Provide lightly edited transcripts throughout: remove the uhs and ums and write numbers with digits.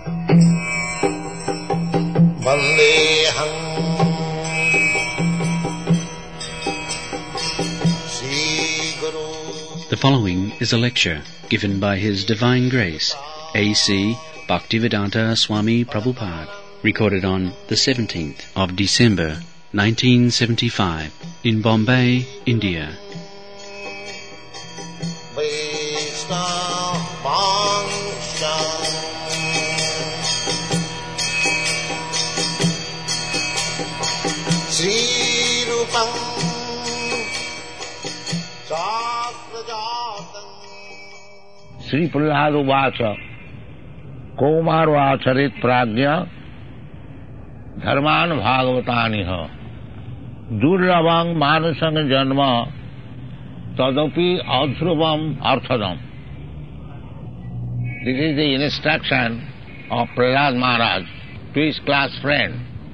Vandeham Sri Guru. The following is a lecture given by His Divine Grace, A.C. Bhaktivedanta Swami Prabhupada, recorded on the 17th of December, 1975, in Bombay, India. Sri Prahlad Uvacha Kaumarvacharit Prajna Dharman Bhagavataniha Durlavang Manasang Janma Tadapi Adhruvam Arthadam. This is the instruction of Prahlad Maharaj to his class friend.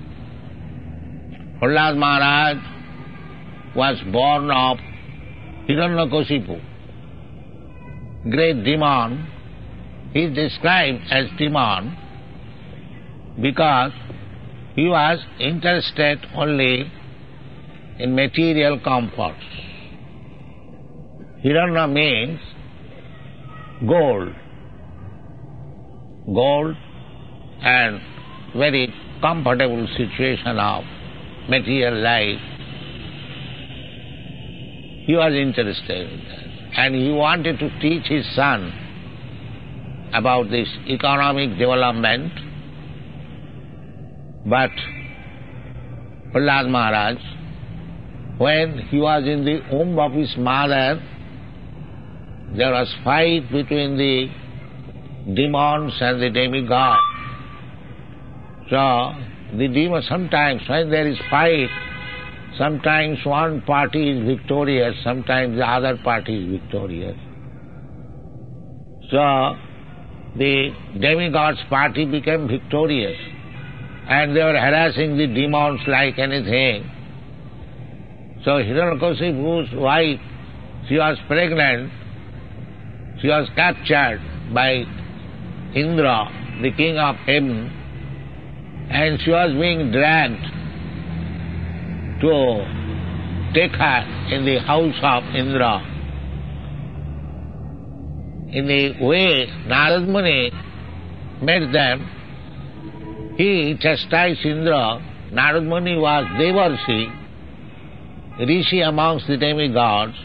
Prahlad Maharaj was born of Hiranyakasipu, great demon. He is described as demon because he was interested only in material comforts. Hiranya means gold and very comfortable situation of material life. He was interested in that. And he wanted to teach his son about this economic development. But Prahlad Maharaj, when he was in the womb of his mother, there was fight between the demons and the demigod. So the demons, sometimes when there is fight, sometimes one party is victorious, sometimes the other party is victorious. So the demigod's party became victorious and they were harassing the demons like anything. So Hiranyakasipu's wife, she was pregnant, she was captured by Indra, the king of heaven, and she was being dragged to take her in the house of Indra. In the way Narad Muni met them, he chastised Indra. Narad Muni was Devarshi, Rishi amongst the demigods.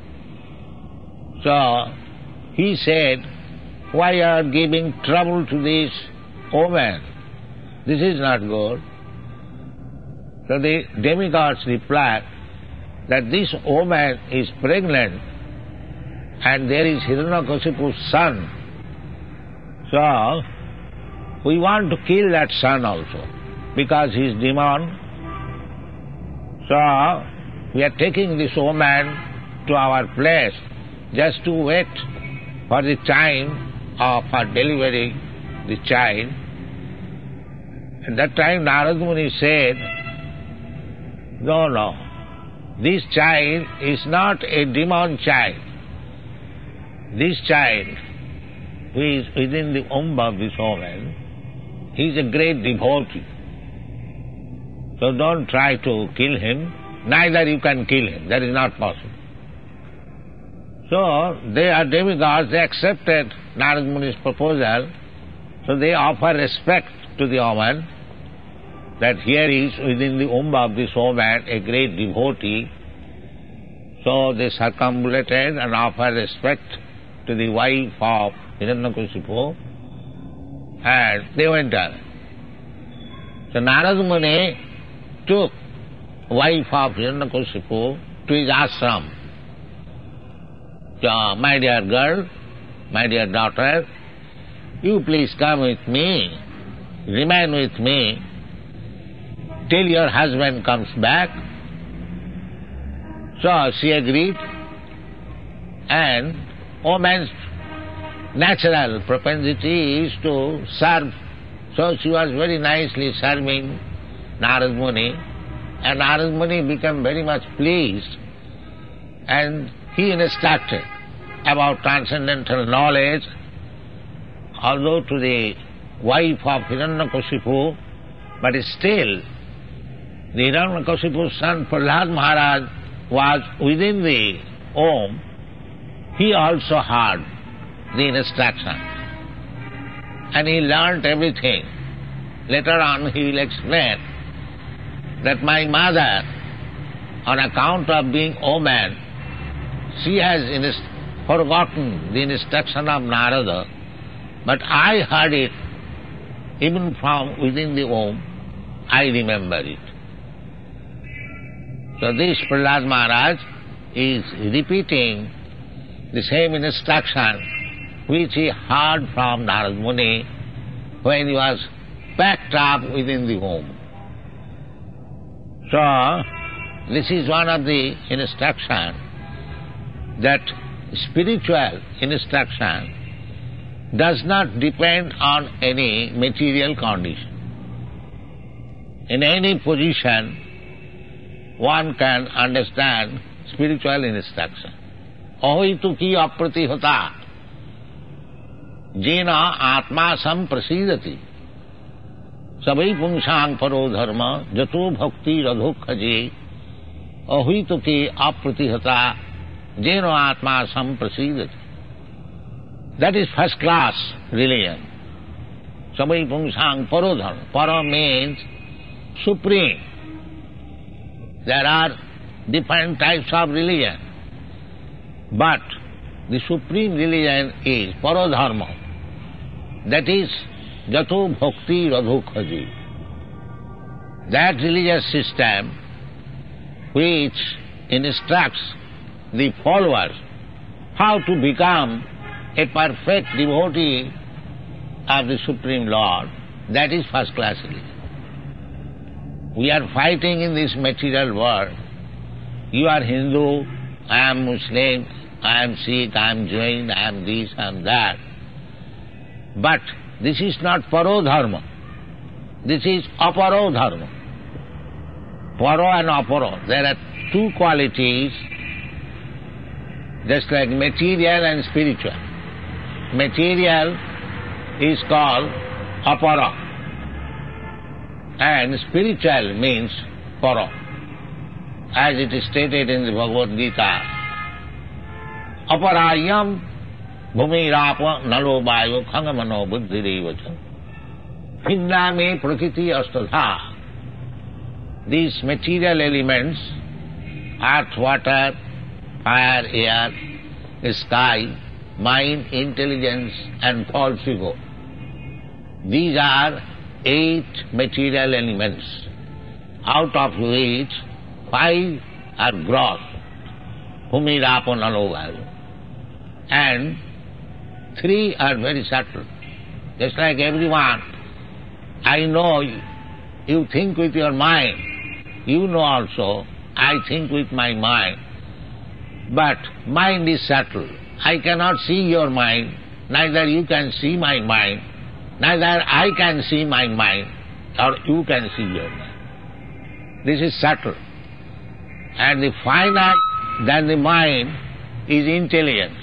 So he said, "Why are you giving trouble to this woman? This is not good." So the demigods replied that this woman is pregnant and there is Hiranyakasipu's son. So we want to kill that son also because he is demon. So we are taking this woman to our place just to wait for the time of her delivering the child. At that time Narad Muni said, No, this child is not a demon child. This child who is within the womb of this woman, he is a great devotee. So don't try to kill him, neither you can kill him, that is not possible. So they are demigods, they accepted Narad Muni's proposal, so they offer respect to the woman, that here is within the womb of this woman a great devotee. So they circumambulated and offered respect to the wife of Hiranyakasipu and they went on. So Narad Muni took wife of Hiranyakasipu to his ashram. So, my dear girl, my dear daughter, you please come with me, remain with me till your husband comes back. So she agreed, and woman's natural propensity is to serve. So she was very nicely serving Narad Muni, and Narad Muni became very much pleased, and he instructed about transcendental knowledge, although to the wife of Hiranyakashipu, but still the Hiranyakashipu's son Prahlad Maharaj was within the Om. He also heard the instruction and he learnt everything. Later on he will explain that my mother, on account of being woman, she has forgotten the instruction of Narada, but I heard it even from within the Om, I remember it. So this Prahlad Maharaj is repeating the same instruction which he heard from Narad Muni when he was packed up within the Om. So this is one of the instructions, that spiritual instruction does not depend on any material condition. In any position, one can understand spiritual instruction. Ahitu ki apratihata jena atma samprasidati sabai pungsang paro dharma jato bhakti radhokhaje ahitu ki apratihata jena atma samprasidati. That is first class religion. Sabai pungsang paro dharma. Para means supreme. There are different types of religion, but the supreme religion is Paradharma. That is Jato Bhakti Radhokhaji. That religious system which instructs the followers how to become a perfect devotee of the Supreme Lord, that is first class religion. We are fighting in this material world. You are Hindu, I am Muslim, I am Sikh, I am Jain, I am this, I am that. But this is not Parodharma. This is Aparodharma. Paro and Aparo. There are two qualities, just like material and spiritual. Material is called Apara, and spiritual means Para. As it is stated in the Bhagavad Gita, Aparayam bhumirapa nalo vayu khangamano buddhirevacha hinname prakriti astadha. These material elements, earth, water, fire, air, sky, mind, intelligence and false ego, these are 8 material elements, out of which 5 are gross, bhumirapa nalo vayu, and 3 are very subtle. Just like everyone, I know you think with your mind, you know also I think with my mind, but mind is subtle. I cannot see your mind, neither you can see my mind, neither I can see my mind, or you can see your mind. This is subtle. And the finer than the mind is intelligence.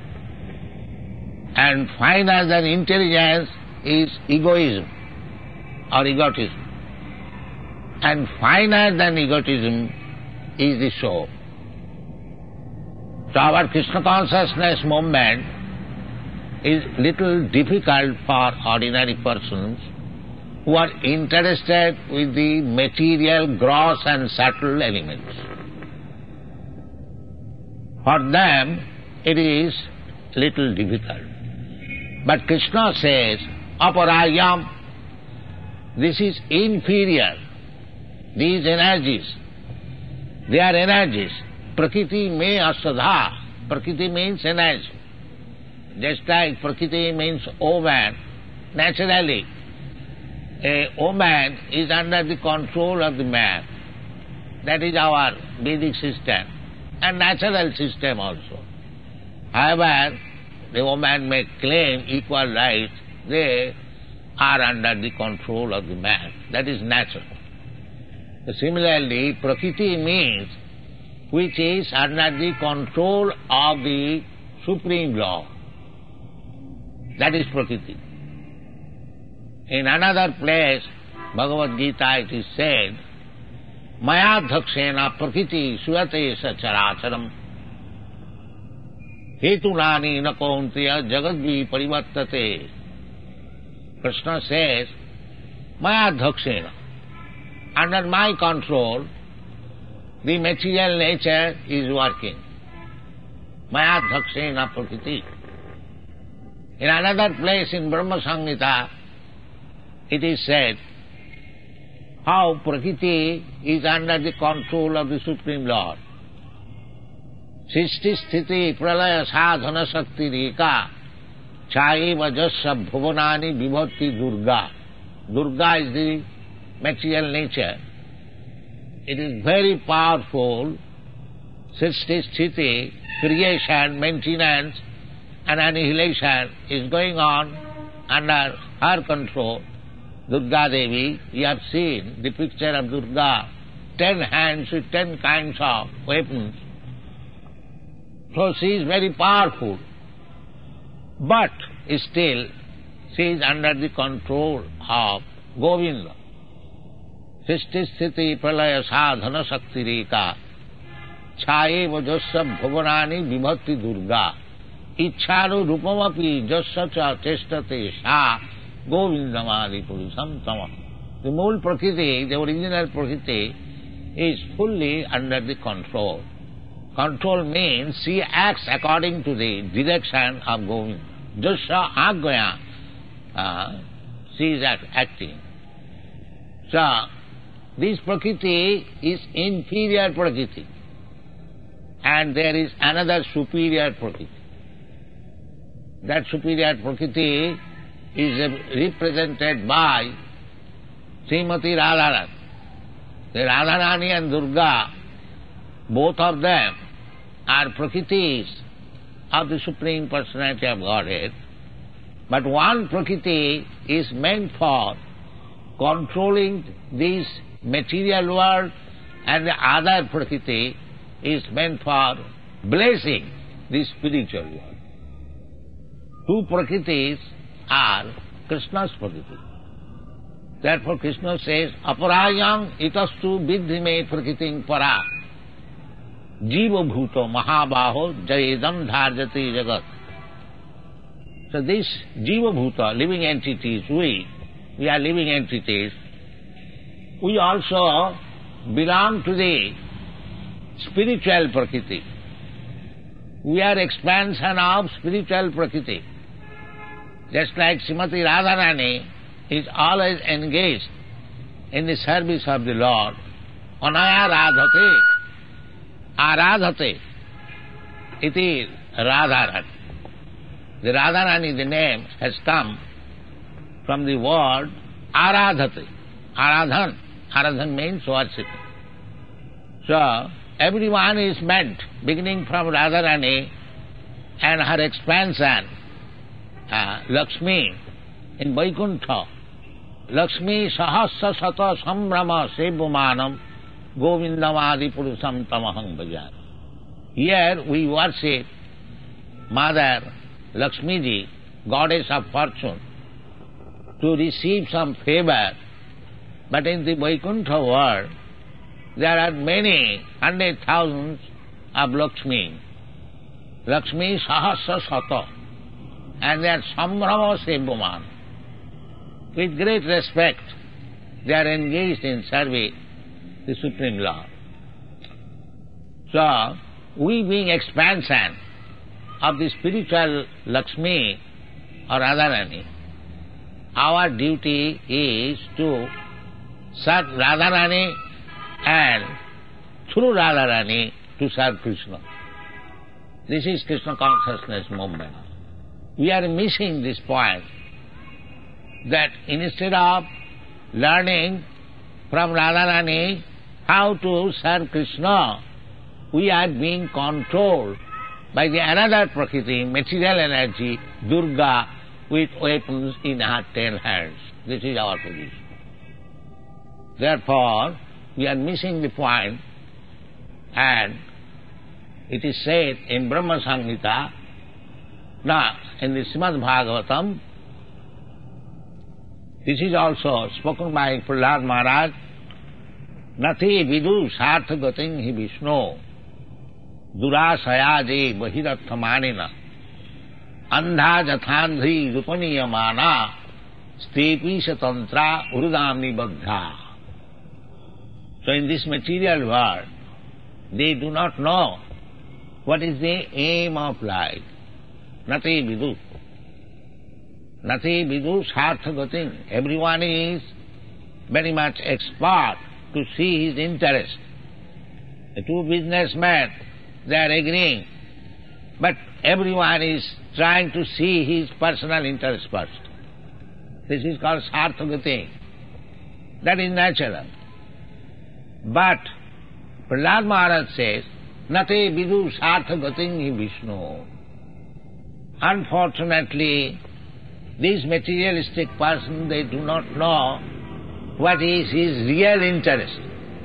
And finer than intelligence is egoism or egotism. And finer than egotism is the soul. So our Krishna consciousness movement is little difficult for ordinary persons who are interested with the material, gross and subtle elements. For them it is little difficult. But Krishna says, Aparayam, this is inferior. These energies, they are energies. Prakriti me asadha. Prakriti means energy. Just like Prakriti means woman, naturally a woman is under the control of the man. That is our Vedic system and natural system also. However, the woman may claim equal rights, they are under the control of the man. That is natural. Similarly, Prakriti means which is under the control of the Supreme Law. That is Prakriti. In another place, Bhagavad Gita, it is said, Maya dhakshena prakriti suyate sacharacharam hetunani na kaunteya jagadvi parivartate. Krishna says, Maya dhakshena, under my control, the material nature is working. Maya dhakshena prakriti. In another place in Brahma Samhita, it is said how Prakriti is under the control of the Supreme Lord. Sisti sthiti pralaya sadhana shakti reka chaiva jasya bhuvanani vibhati Durga. Durga is the material nature. It is very powerful. Sisti sthiti, creation, maintenance and annihilation is going on under her control. Durga Devi, you have seen the picture of Durga, 10 hands with 10 kinds of weapons. So she is very powerful. But still, she is under the control of Govinda. Sisti sthiti pralaya sadhana shakti reka chaiva jasya bhuvanani vibhati Durga ichcharu rupamapi jasya cha chestate sa Govindamadi Purusam Tama. The whole Prakriti, the original Prakriti, is fully under the control. Control means she acts according to the direction of Govinda. Jasya Agya, she is acting. So, this Prakriti is inferior Prakriti. And there is another superior Prakriti. That superior Prakriti is represented by Srimati Radharani. The Radharani and Durga, both of them are Prakritis of the Supreme Personality of Godhead, but one Prakriti is meant for controlling this material world and the other Prakriti is meant for blessing the spiritual world. Two Prakritis are Krishna's Prakriti. Therefore Krishna says, Aparayam itastu vidhime prakritim para jiva bhuto mahabaho jayedam dharjati jagat. So this jiva bhuta, living entities, we are living entities, we also belong to the spiritual Prakriti. We are expansion of spiritual Prakriti. Just like Srimati Radharani is always engaged in the service of the Lord. Anaya radhate, aradhate, iti Radharani. The Radharani, the name, has come from the word aradhate, aradhan. Aradhan means worship. So, everyone is meant, beginning from Radharani and her expansion, Lakshmi, in Vaikuntha, Lakshmi sahasra sata sambrama sevumanam govindamadi purusam tamaham bhajan. Here we worship Mother Lakshmi ji, goddess of fortune, to receive some favor. But in the Vaikuntha world, there are many, 100,000 of Lakshmi. Lakshmi sahasra sata. And they are sambrama sevuman. With great respect, they are engaged in serving the Supreme Lord. So, we being expansion of the spiritual Lakshmi or Radharani, our duty is to serve Radharani and through Radharani to serve Krishna. This is Krishna consciousness movement. We are missing this point, that instead of learning from Radharani how to serve Krishna, we are being controlled by the another Prakriti, material energy, Durga, with weapons in her 10 hands. This is our position. Therefore, we are missing the point, and it is said in Brahma Samhita, now in the Srimad Bhagavatam, This is also spoken by Prahlad Maharaj. Nati vidu sartha gating hi Vishnu durasaya je bahiratthamanina andha jathandhi rupaniyamana stepi satantra urudamni baddha. So in this material world, they do not know what is the aim of life. Nati vidu. Nati vidu sartha gating. Everyone is very much expert to see his interest. The two businessmen, they are agreeing, but everyone is trying to see his personal interest first. This is called sartha gating. That is natural. But Prahlad Maharaj says, Nate vidu sartha gating hi Vishnu. Unfortunately, this materialistic person, they do not know what is his real interest.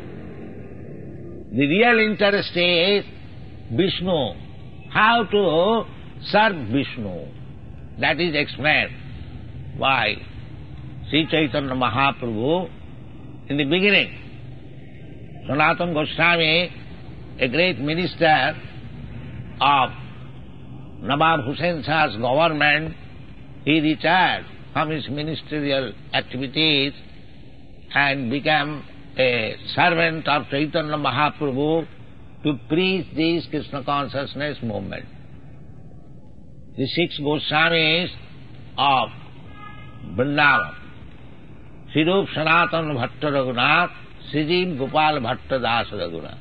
The real interest is Vishnu. How to serve Vishnu. That is explained by Sri Chaitanya Mahaprabhu in the beginning. Sanatana Goswami, a great minister of Nawab Hussain Shah's government, he retired from his ministerial activities and became a servant of Chaitanya Mahaprabhu to preach this Krishna consciousness movement. The 6 Goswamis of Vrindavan, Srirup Sanatana Bhatta Raghunath, Srijiv Gopal Bhatta Das Raghunath.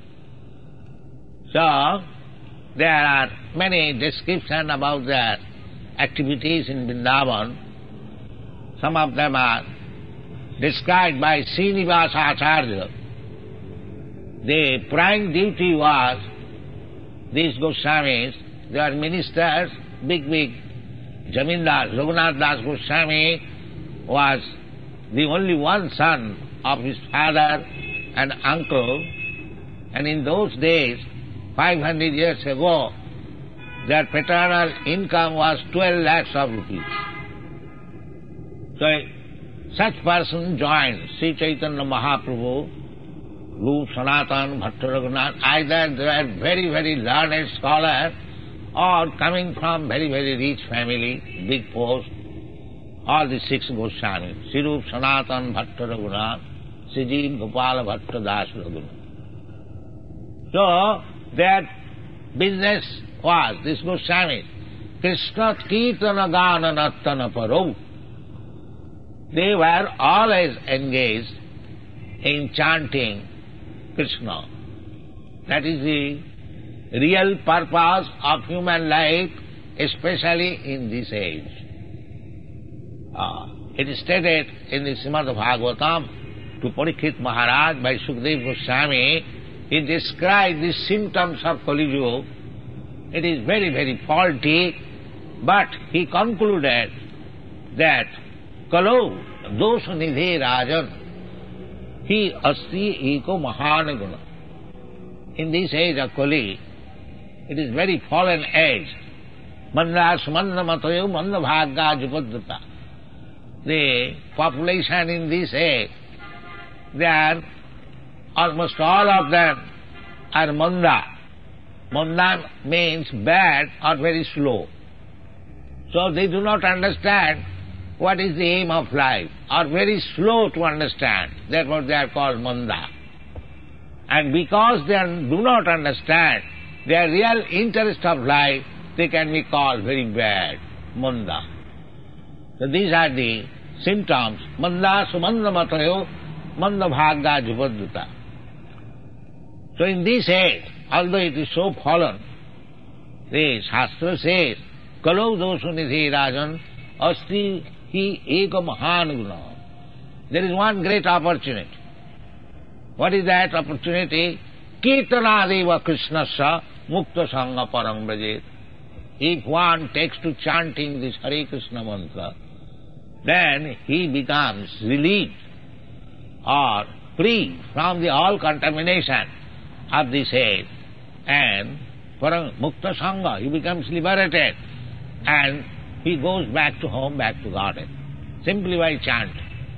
So, there are many descriptions about their activities in Vrindavan. Some of them are described by Srinivasa Acharya. The prime duty was, these Goswamis, they are ministers, big Jamindar. Raghunath Das Goswami was the only one son of his father and uncle, and in those days, 500 years ago, their paternal income was 12 lakhs of rupees. So, such person joined Sri Chaitanya Mahaprabhu, Rup Sanatana Bhatta Raghunath. Either they were very, very learned scholar or coming from very, very rich family, big post. All the 6 Goswamis, Sri Rup Sanatana Bhatta Raghunath, Srijiv Gopala Bhatta Das Raghunath. So, their business was, this Goswami, Krishna Kirtana Gana Nattana Paro. They were always engaged in chanting Krishna. That is the real purpose of human life, especially in this age. It is stated in the Srimad Bhagavatam to Parikshit Maharaj by Sukdev Goswami. He described the symptoms of Kali Yuga. It is very, very faulty, but he concluded that Kalo dosha nidhe rajan hi asti eko mahana guna. In this age of Kali, it is very fallen age. Mandas manna matayo manna bhagga jupadata. The population in this age, they are almost all of them are manda. Manda means bad or very slow. So they do not understand what is the aim of life, or very slow to understand. Therefore they are called manda. And because they do not understand their real interest of life, they can be called very bad, manda. So these are the symptoms. Manda sumanda matayo, manda bhagga jupadduta. So in this age, although it is so fallen, the Shastra says, Kalau dosha nidhi rajan, asti hi eka mahan guna. There is one great opportunity. What is that opportunity? Kirtanadeva Krishnasya mukta sangha parang brajet. If one takes to chanting this Hare Krishna mantra, then he becomes relieved or free from the all contamination of this age, and parang mukta sangha, he becomes liberated, and he goes back to home, back to garden, simply by chanting.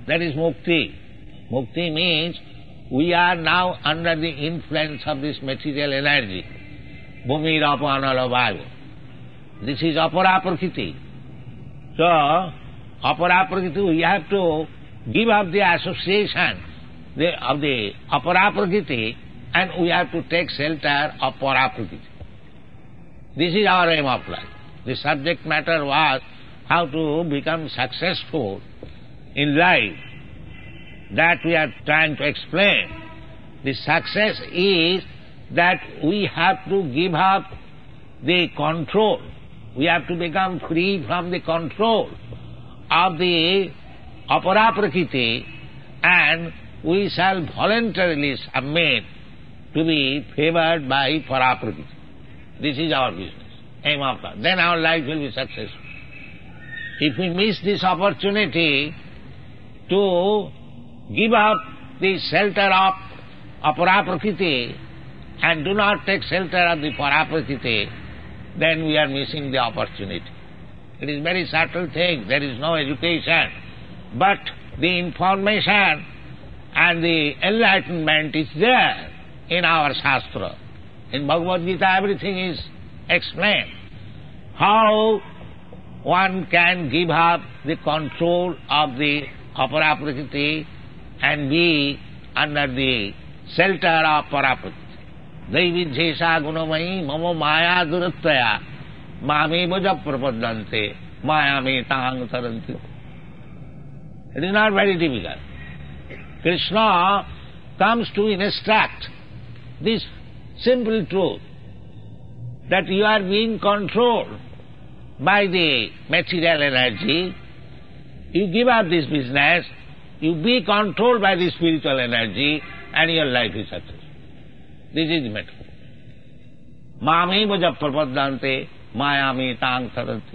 That is mukti. Mukti means we are now under the influence of this material energy. Bhumi, Rapa, Anala, Vayu. This is apara prakriti. So, apara prakriti, we have to give up the association of the apara prakriti, and we have to take shelter of para prakriti. This is our aim of life. The subject matter was how to become successful in life. That we are trying to explain. The success is that we have to give up the control. We have to become free from the control of the apara prakriti, and we shall voluntarily submit to be favored by para prakriti. This is our business, aim of life. Then our life will be successful. If we miss this opportunity to give up the shelter of apara prakriti and do not take shelter of the para prakriti, then we are missing the opportunity. It is very subtle thing. There is no education. But the information and the enlightenment is there in our Shastra. In Bhagavad Gita everything is explained. How one can give up the control of the apara prakriti and be under the shelter of para prakriti. Daividhesha gunamai mama maya durattaya mame bhaja prapadante maya me tang taranti. It is not very difficult. Krishna comes to instruct this simple truth, that you are being controlled by the material energy. You give up this business, you be controlled by the spiritual energy, and your life is successful. This is the matter. Mame bhaja prapadante mayami tang taranti.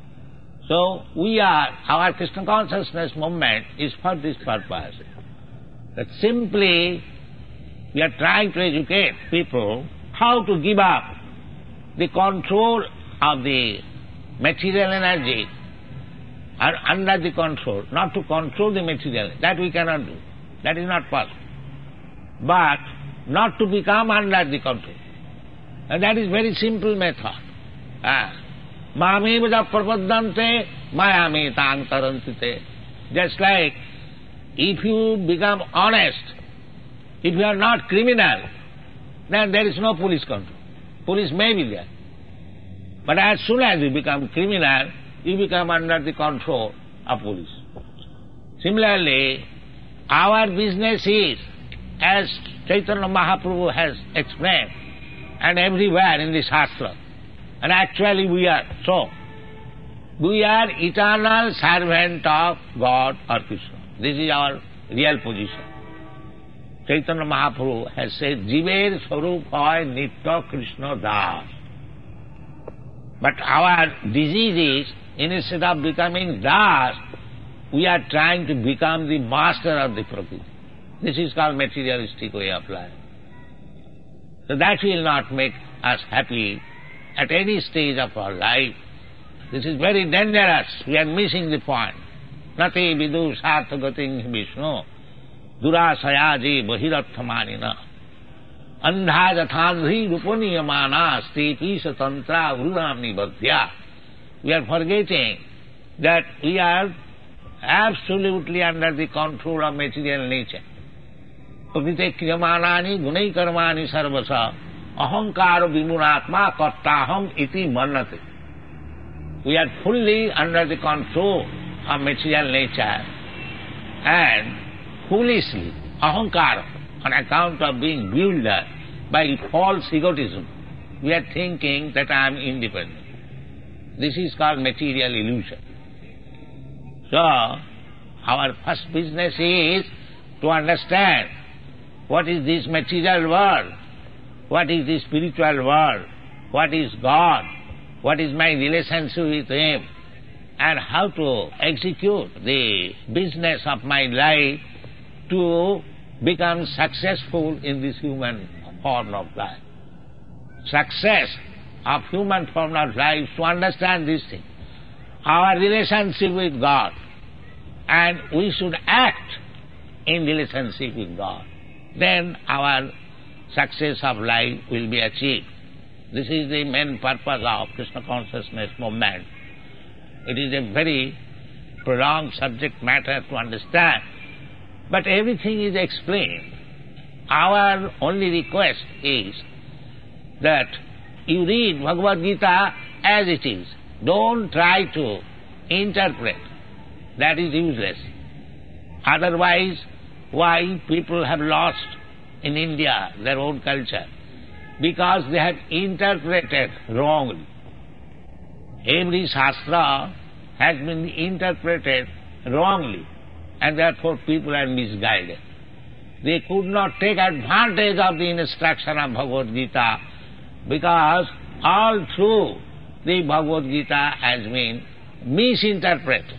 So our Krishna consciousness movement is for this purpose. That simply we are trying to educate people how to give up the control of the material energy, or under the control, not to control the material. That we cannot do. That is not possible. But not to become under the control. And that is very simple method. Mame bhaja prapadante mayame tang tarantite. Just like if you become honest, if you are not criminal, then there is no police control. Police may be there. But as soon as you become criminal, you become under the control of police. Similarly, our business is, as Chaitanya Mahaprabhu has explained, and everywhere in the Shastra, and actually we are so. We are eternal servant of God or Krishna. This is our real position. Chaitanya Mahaprabhu has said, Jiver Swarup hoy Nitya Krishna Das. But our disease is, instead of becoming Das, we are trying to become the master of the Prakriti. This is called materialistic way of life. So that will not make us happy at any stage of our life. This is very dangerous. We are missing the point. Nati vidu sarthagating Vishnu durasayaji bahirathamanina andha jathandhi rupaniyamana stepi satantra vrunamni badhya. We are forgetting that we are absolutely under the control of material nature. Pravite kriyamanani gunai karmani sarvasa ahankara vimunatma kartaham iti mannate. We are fully under the control of material nature, and foolishly, ahankara, on account of being bewildered by false egotism, we are thinking that I am independent. This is called material illusion. So, our first business is to understand what is this material world, what is this spiritual world, what is God, what is my relationship with Him, and how to execute the business of my life to become successful in this human form of life. Success of human form of life, to understand this thing. Our relationship with God and we should act in relationship with God. Then our success of life will be achieved. This is the main purpose of Krishna consciousness movement. It is a very prolonged subject matter to understand, but everything is explained. Our only request is that you read Bhagavad Gita as it is. Don't try to interpret. That is useless. Otherwise, why people have lost in India their own culture? Because they have interpreted wrongly. Every Shastra has been interpreted wrongly, and therefore people are misguided. They could not take advantage of the instruction of Bhagavad Gita because all through the Bhagavad Gita has been misinterpreted.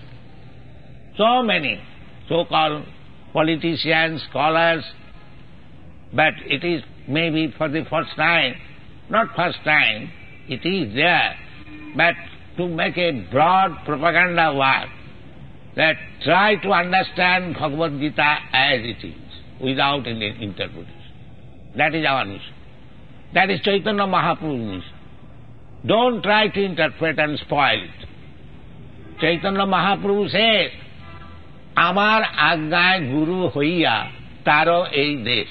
So many so-called politicians, scholars, but it is maybe for the first time, not first time, it is there, but to make a broad propaganda work that try to understand Bhagavad Gita as it is, without any interpretation. That is our mission. That is Chaitanya Mahaprabhu's mission. Don't try to interpret and spoil it. Chaitanya Mahaprabhu says, Amar Agnay Guru Hoiya Taro Ei Desh.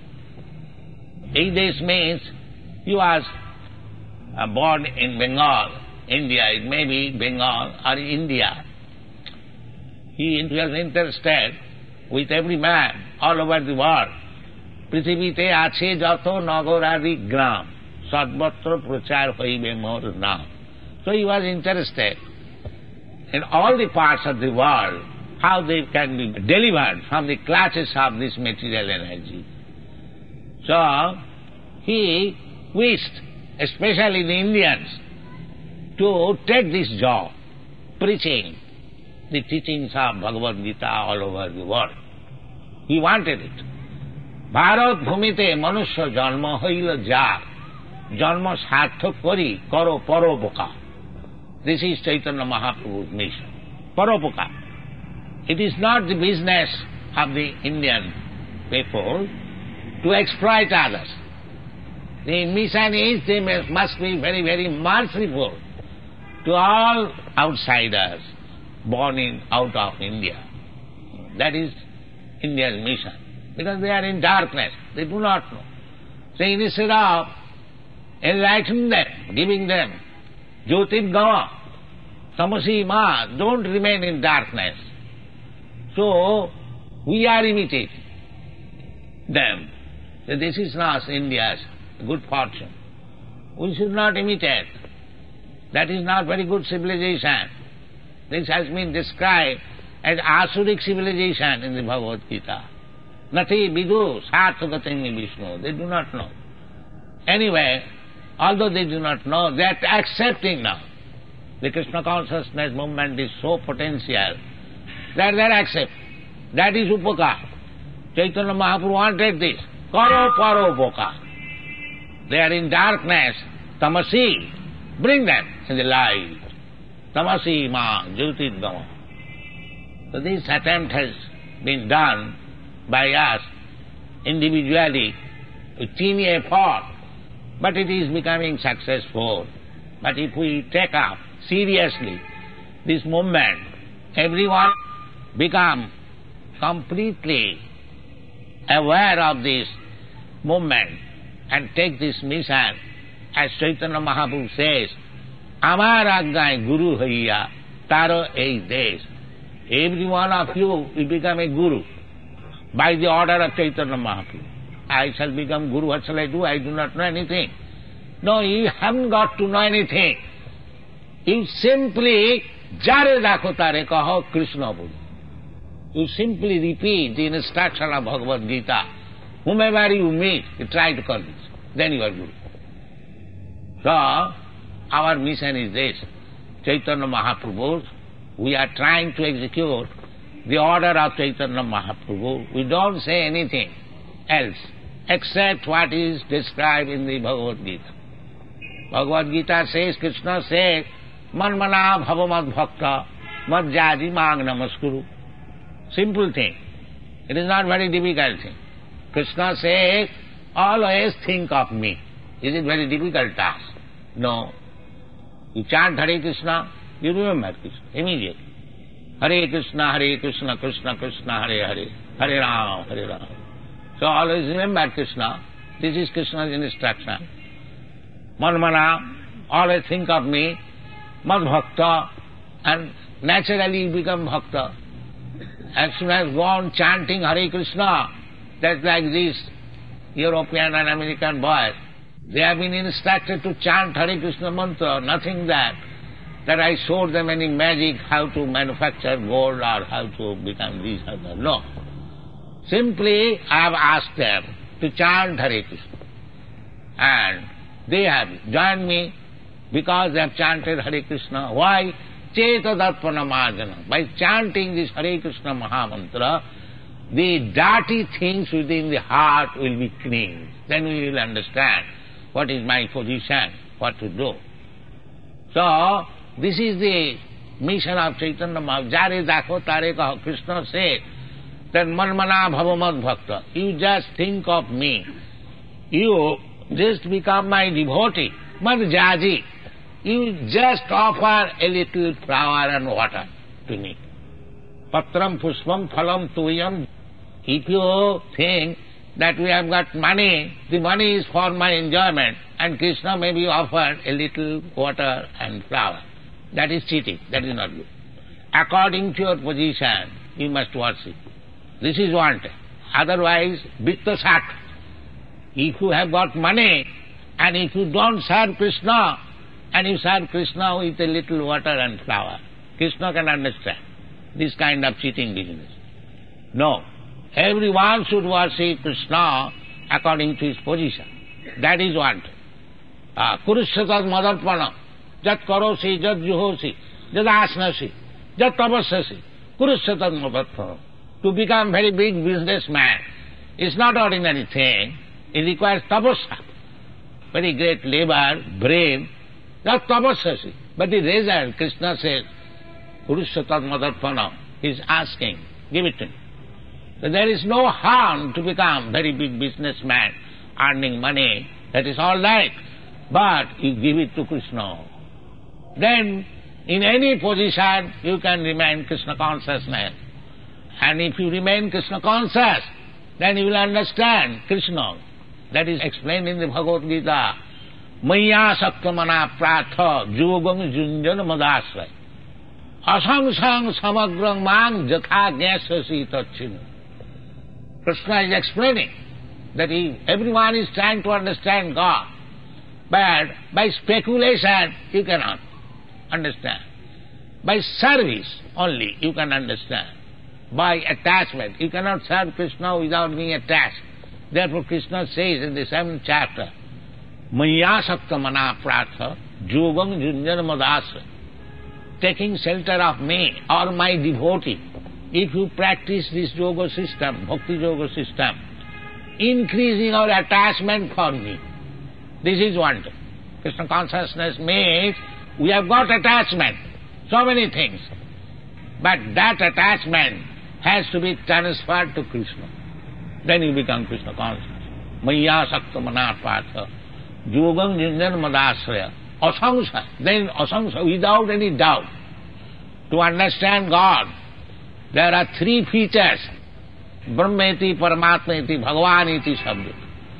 Ei Desh means he was born in Bengal, India. It may be Bengal or India. He was interested with every man all over the world. পৃথিবীতে আছে যত নগরাদি গ্রাম সর্বত্র প্রচার হইবে মোর নাম. So he was interested in all the parts of the world, how they can be delivered from the clutches of this material energy. So he wished, especially the Indians, to take this job, preaching the teachings of Bhagavad Gita all over the world. He wanted it. Bharat ভূমিতে মনুষ্য জন্ম হইল যার জন্ম সার্থক করি করো পরোপকার. This is Chaitanya Mahaprabhu's mission. Paropakar. It is not the business of the Indian people to exploit others. The mission is they must be very, very merciful to all outsiders born out of India. That is India's mission. Because they are in darkness, they do not know. So instead of enlightening them, giving them Jyotirgama, Tamasi Ma, don't remain in darkness. So we are imitating them. So this is not India's good fortune. We should not imitate. That is not very good civilization. This has been described as Asuric civilization in the Bhagavad Gita. Nati vidu sarthagatingi Vishnu. They do not know. Anyway, although they do not know, they are accepting now. The Krishna consciousness movement is so potential that they are accepting. That is upakar. Chaitanya Mahaprabhu wanted this. Karo paro upakar. They are in darkness. Tamasi. Bring them in the light. Tamasi ma jyotirgama. So this attempt has been done by us individually with teeny effort, but it is becoming successful. But if we take up seriously this movement, everyone become completely aware of this movement and take this mission, as Chaitanya Mahaprabhu says, Amar Agnay Guru Hoiya Taro Ei Desh. Every one of you will become a guru by the order of Chaitanya Mahaprabhu. I shall become guru, what shall I do? I do not know anything. No, you haven't got to know anything. You simply jare dakho tare kaho Krishna bolu. You simply repeat the instruction of Bhagavad Gita. Whomever you meet, you try to convince. Then you are guru. So, our mission is this. Chaitanya Mahaprabhu, we are trying to execute the order of Chaitanya Mahaprabhu. We don't say anything else except what is described in the Bhagavad Gita. Bhagavad Gita says, Krishna says, Manmana bhavamad bhakta madhyadi mang namaskuru. Simple thing. It is not very difficult thing. Krishna says, always think of me. Is it very difficult task? No. You chant Hare Krishna, you remember Krishna immediately. Hare Krishna, Krishna Krishna, Hare Hare, Hare Rama, Hare Rama. So always remember Krishna. This is Krishna's instruction. Manmana, always think of me, Mad Bhakta, and naturally you become Bhakta. As soon as go on chanting Hare Krishna, that's like this European and American boys. They have been instructed to chant Hare Krishna mantra, nothing that I showed them any magic, how to manufacture gold or how to become this or that. No. Simply I have asked them to chant Hare Krishna. And they have joined me because they have chanted Hare Krishna. Why? Cheta Darpana Marjana. By chanting this Hare Krishna Mahamantra, the dirty things within the heart will be cleansed. Then we will understand what is my position, what to do. So, this is the mission of Chaitanya Mahaprabhu. Jare dakho tare kaho. Krishna said that manmana bhavamad bhakta. You just think of me. You just become my devotee. Mad jaji. You just offer a little flower and water to me. Patram pushpam phalam tuyam. If you think that we have got money, the money is for my enjoyment, and Krishna may be offered a little water and flower. That is cheating. That is not good. According to your position, you must worship. This is wanted. Otherwise, vitta sat. If you have got money, and if you don't serve Krishna, and you serve Krishna with a little water and flower, Krishna can understand this kind of cheating business. No. Everyone should worship Krishna according to his position. That is wanted. Kurushatad madarpana. Jat karosi, jat juhosi, jat asnasi, jat tapassasi. Kurushatad madarpana. To become very big businessman is not ordinary thing. It requires tapasya. Very great labor, brain. Jat tapassasi. But the result, Krishna says, Kurushatad madarpana. He is asking, give it to me. So there is no harm to become very big businessman, earning money. That is all right. But you give it to Krishna. Then, in any position, you can remain Krishna consciousness. And if you remain Krishna conscious, then you will understand Krishna. That is explained in the Bhagavad Gita. Maya saktamana pratha jogam junjana madasray. Asangsang samagrang mang jatha gyasasi tachinu. Krishna is explaining that everyone is trying to understand God. But by speculation, you cannot understand. By service only, you can understand. By attachment, you cannot serve Krishna without being attached. Therefore, Krishna says in the 7th chapter, Maya sakta mana pratha jogam junjana madasra. Taking shelter of me or my devotee. If you practice this yoga system, bhakti yoga system, increasing our attachment for me. This is one thing. Krishna consciousness means we have got attachment, so many things. But that attachment has to be transferred to Krishna. Then you become Krishna conscious. Maya sakta manatpatha, yogam jinjan madasraya, asangsa. Then asangsa, without any doubt. To understand God, there are 3 features. Brahmeti, Paramatmeti, Bhagavaniti Sabda.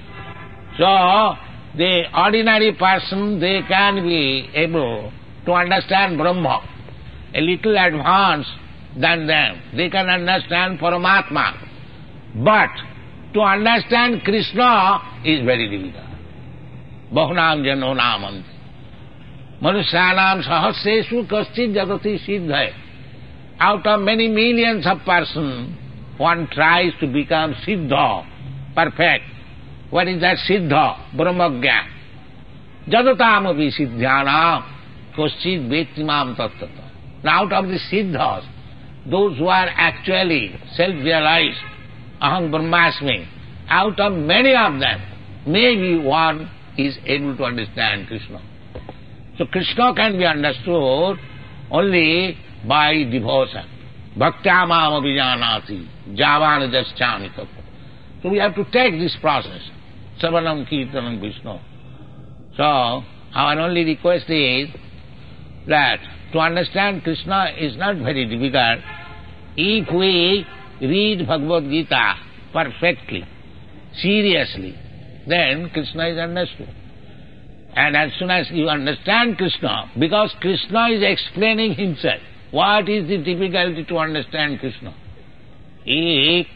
So, the ordinary person, they can be able to understand Brahma a little advanced than them. They can understand Paramatma. But to understand Krishna is very difficult. Bahunam janonam anti. Manusyanam sahasresu kaschit jagati siddhaya. Out of many millions of persons, one tries to become siddha, perfect. What is that siddha? Brahmagyan. Jadatam api siddhyanam kaschit vettimam tattata. Now out of the siddhas, those who are actually self-realized, aham brahmasmi, out of many of them, maybe one is able to understand Krishna. So Krishna can be understood only by devotion. bhaktya mam abhijanati, javana jaschami tattva. So we have to take this process, Savanam Kirtanam Vishnu. So our only request is that to understand Krishna is not very difficult if we read Bhagavad Gita perfectly, seriously, then Krishna is understood. And as soon as you understand Krishna, because Krishna is explaining himself, what is the difficulty to understand Krishna? If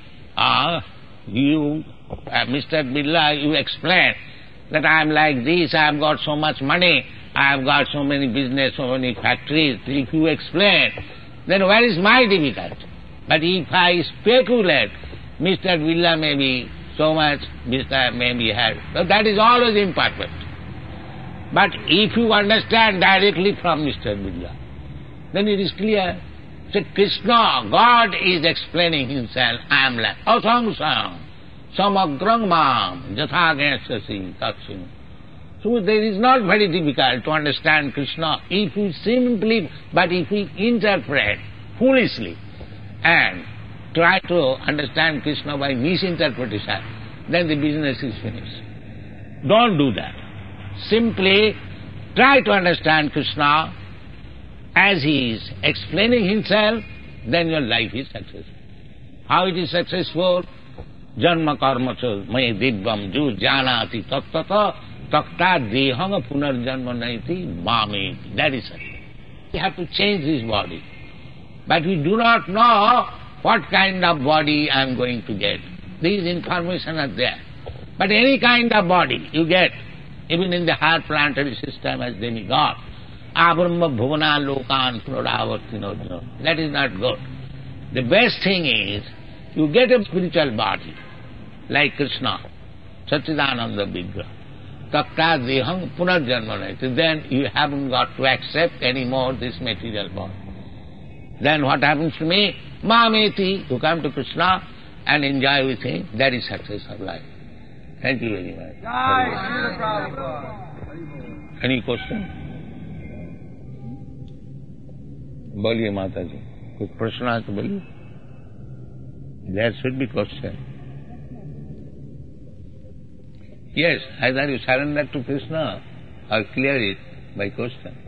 you, Mr. Birla, you explain that I am like this, I have got so much money, I have got so many business, so many factories. If you explain, then where is my difficulty? But if I speculate, Mr. Birla may be so much, Mr. may be had. So that is always imperfect. But if you understand directly from Mr. Birla, then it is clear. So Krishna, God is explaining himself, I am like asangsam, samagrang mam, jatha gansasi tatsim. So there is not very difficult to understand Krishna if we simply, but if we interpret foolishly and try to understand Krishna by misinterpretation, then the business is finished. Don't do that. Simply try to understand Krishna as he is explaining himself, then your life is successful. How it is successful? Janma karma cha may divyam ju janati tattata takta deham punarjanma naiti mameti. That is it. We have to change this body. But we do not know what kind of body I am going to get. These information are there. But any kind of body you get, even in the higher planetary system as demigod, abrahma bhuvana lokan punoravartino. That is not good. The best thing is, you get a spiritual body, like Krishna, Satchidananda Vigraha. Takta deham punarjanmanati. Then you haven't got to accept anymore this material body. Then what happens to me? Mameti. You come to Krishna and enjoy with him. That is success of life. Thank you very much. Any question? बोलिए माता जी, कुछ प्रश्न है तो बोलिए. There should be question. Yes, either you surrender to Krishna or clear it by question.